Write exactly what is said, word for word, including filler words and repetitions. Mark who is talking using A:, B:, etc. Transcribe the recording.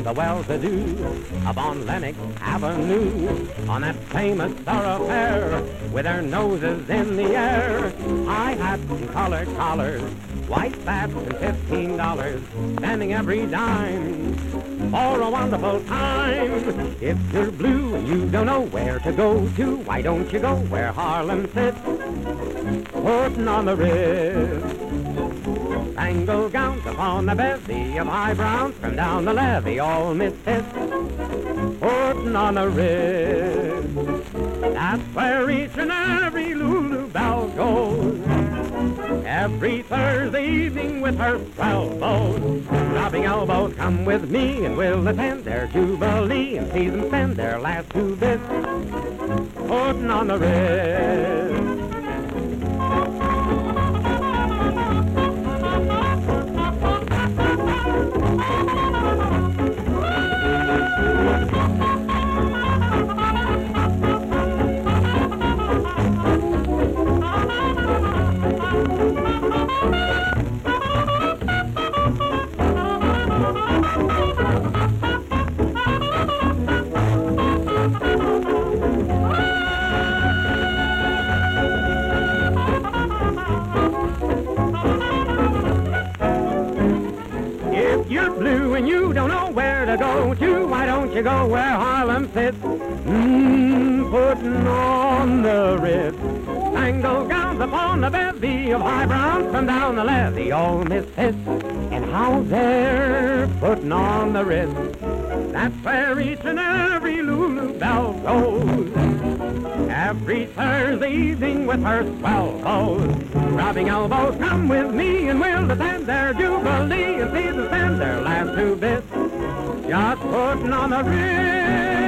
A: the well-to-do up on Lenox Avenue, on that famous thoroughfare with their noses in the air. High hats and colored collars, white spats and fifteen dollars, spending every dime for a wonderful time. If you're blue and you don't know where to go to, why don't you go where Harlem sits, putting on the Ritz. Spangled gowns upon the bevy of high browns from down the levee, all misfits, putting on the Ritz. That's where each and every Lulu Belle goes every Thursday evening with her swell bows. Rubbing elbows, come with me and we'll attend their jubilee and see them spend their last two bits, putting on the Ritz. You're blue and you don't know where to go to, why don't you go where Harlem sits, mmm, putting on the Ritz. Spangled gowns upon the bevy of high browns from down the levee, all misfits, and how they're putting on the Ritz. That's where each and every Lulu Belle goes every Thursday evening with her swell bows. Rubbing elbows, come with me and we'll attend their jubilee and see them spend their last two bits, just putting on the Ritz.